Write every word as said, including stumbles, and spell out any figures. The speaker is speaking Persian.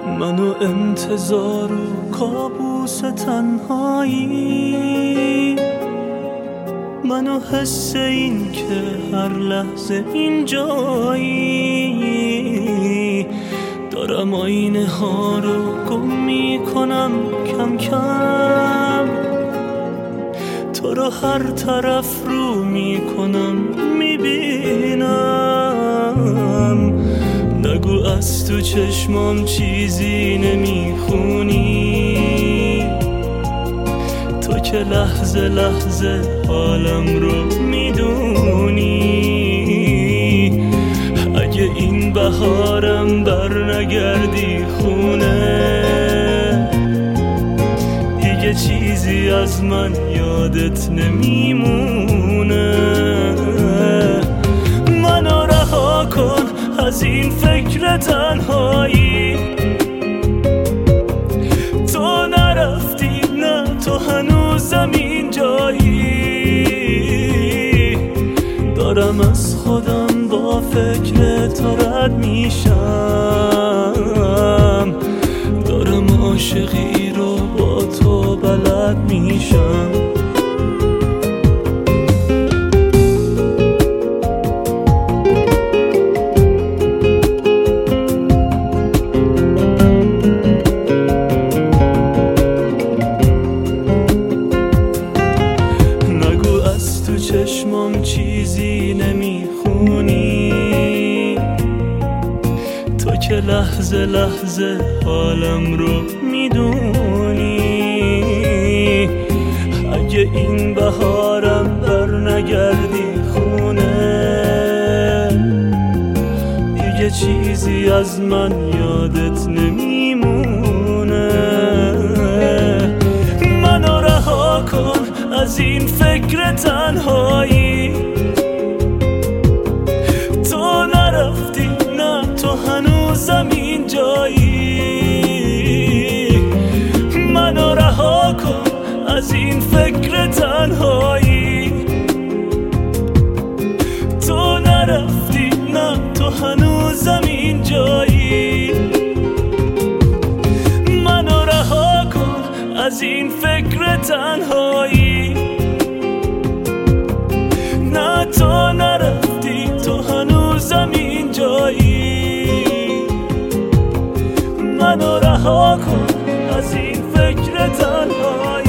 منو انتظار و کابوس تنهایی، منو حس این که هر لحظه اینجایی. دارم آینه ها رو گم میکنم کم کم، تو رو هر طرف رو میکنم میبینم. نگو از تو چشمام چیزی نمیخونی، تو که لحظه لحظه حالم رو میدونی. اگه این بهارم بر نگردی خونه، دیگه چیزی از من یادت نمیمونه. منو رها کن از این فکر تنهایی، تو نرفتی نه تو هنوزم اینجایی. دارم از خودم با فکر تو رد میشم، دارم عاشقی رو با تو بلد میشم. چشمام چیزی نمیخونی، تو که لحظه لحظه حالم رو میدونی. اگه این بهارم بر نگردی خونه، دیگه چیزی از من یادت نمیمونه. منو رها کن از این فکر تنهایی، تو نرفتی نه تو هنوزم اینجایی. منو رها کن از این فکر تنهایی، تو نرفتی نه تو هنوزم اینجایی. منو رها کن از این فکر تنهایی، نه تو نرفتی تو هنوزم اینجایی. منو رها کن از این فکر تنهایی.